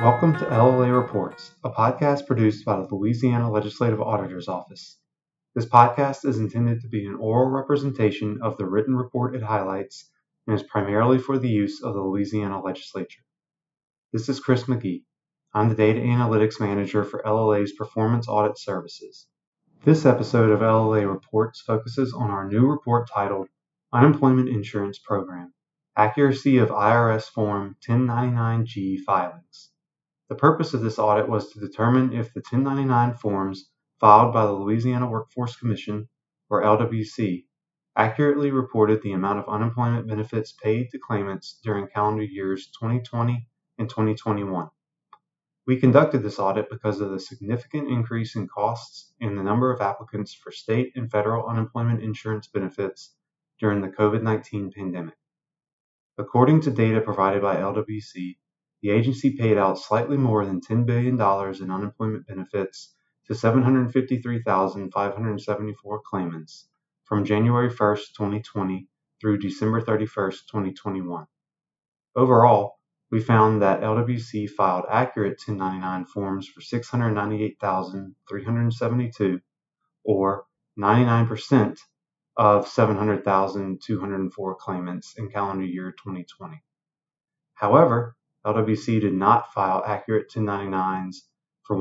Welcome to LLA Reports, a podcast produced by the Louisiana Legislative Auditor's Office. This podcast is intended to be an oral representation of the written report it highlights and is primarily for the use of the Louisiana Legislature. This is Chris McGee. I'm the Data Analytics Manager for LLA's Performance Audit Services. This episode of LLA Reports focuses on our new report titled Unemployment Insurance Program, Accuracy of IRS Form 1099-G Filings. The purpose of this audit was to determine if the 1099 forms filed by the Louisiana Workforce Commission, or LWC, accurately reported the amount of unemployment benefits paid to claimants during calendar years 2020 and 2021. We conducted this audit because of the significant increase in costs and the number of applicants for state and federal unemployment insurance benefits during the COVID-19 pandemic. According to data provided by LWC, the agency paid out slightly more than $10 billion in unemployment benefits to 753,574 claimants from January 1, 2020 through December 31, 2021. Overall, we found that LWC filed accurate 1099 forms for 698,372, or 99% of 700,204 claimants in calendar year 2020. However, LWC did not file accurate 1099s for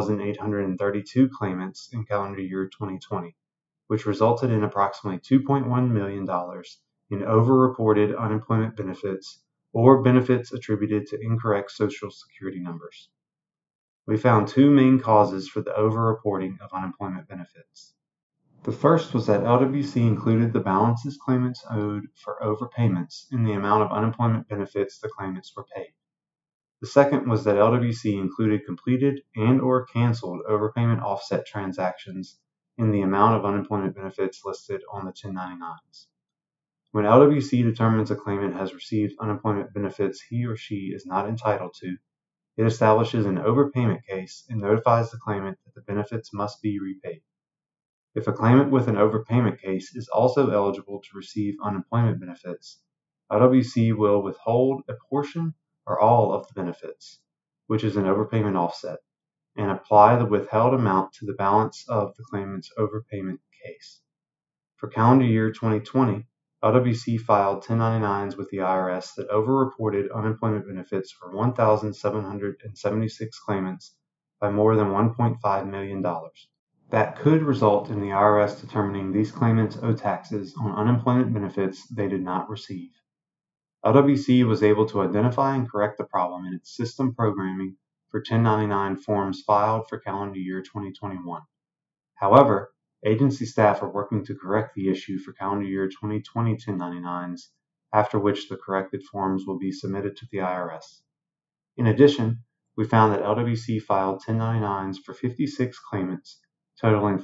1,832 claimants in calendar year 2020, which resulted in approximately $2.1 million in overreported unemployment benefits or benefits attributed to incorrect Social Security numbers. We found two main causes for the overreporting of unemployment benefits. The first was that LWC included the balances claimants owed for overpayments in the amount of unemployment benefits the claimants were paid. The second was that LWC included completed and/or canceled overpayment offset transactions in the amount of unemployment benefits listed on the 1099s. When LWC determines a claimant has received unemployment benefits he or she is not entitled to, it establishes an overpayment case and notifies the claimant that the benefits must be repaid. If a claimant with an overpayment case is also eligible to receive unemployment benefits, LWC will withhold a portion or all of the benefits, which is an overpayment offset, and apply the withheld amount to the balance of the claimant's overpayment case. For calendar year 2020, LWC filed 1099s with the IRS that overreported unemployment benefits for 1,776 claimants by more than $1.5 million. That could result in the IRS determining these claimants owe taxes on unemployment benefits they did not receive. LWC was able to identify and correct the problem in its system programming for 1099 forms filed for calendar year 2021. However, agency staff are working to correct the issue for calendar year 2020 1099s, after which the corrected forms will be submitted to the IRS. In addition, we found that LWC filed 1099s for 56 claimants, totaling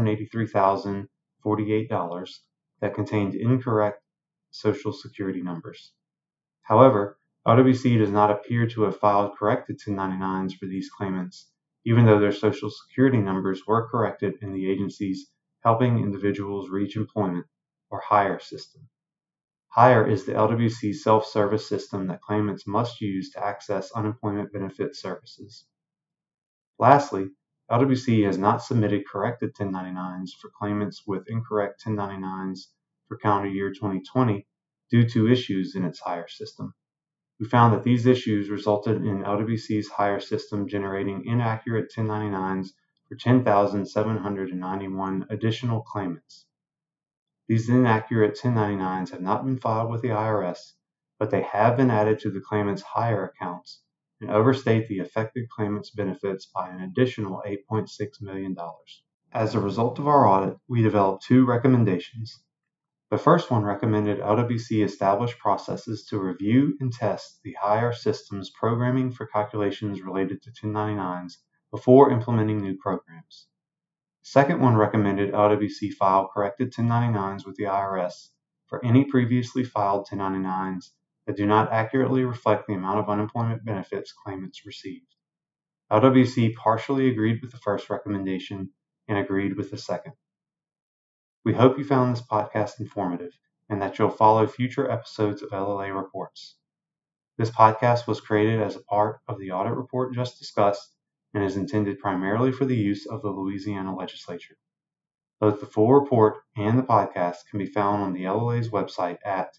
$583,048 that contained incorrect Social Security numbers. However, LWC does not appear to have filed corrected 1099s for these claimants, even though their Social Security numbers were corrected in the agency's Helping Individuals Reach Employment, or HIRE system. HIRE is the LWC self-service system that claimants must use to access unemployment benefit services. Lastly, LWC has not submitted corrected 1099s for claimants with incorrect 1099s for calendar year 2020 due to issues in its HIRE system. We found that these issues resulted in LWC's HIRE system generating inaccurate 1099s for 10,791 additional claimants. These inaccurate 1099s have not been filed with the IRS, but they have been added to the claimant's HIRE accounts and overstate the affected claimant's benefits by an additional $8.6 million. As a result of our audit, we developed two recommendations. The first one recommended LWC establish processes to review and test the HIRE system's programming for calculations related to 1099s before implementing new programs. The second one recommended LWC file corrected 1099s with the IRS for any previously filed 1099s that do not accurately reflect the amount of unemployment benefits claimants received. LWC partially agreed with the first recommendation and agreed with the second. We hope you found this podcast informative and that you'll follow future episodes of LLA Reports. This podcast was created as a part of the audit report just discussed and is intended primarily for the use of the Louisiana Legislature. Both the full report and the podcast can be found on the LLA's website at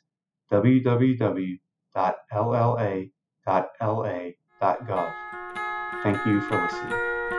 www.lla.la.gov. Thank you for listening.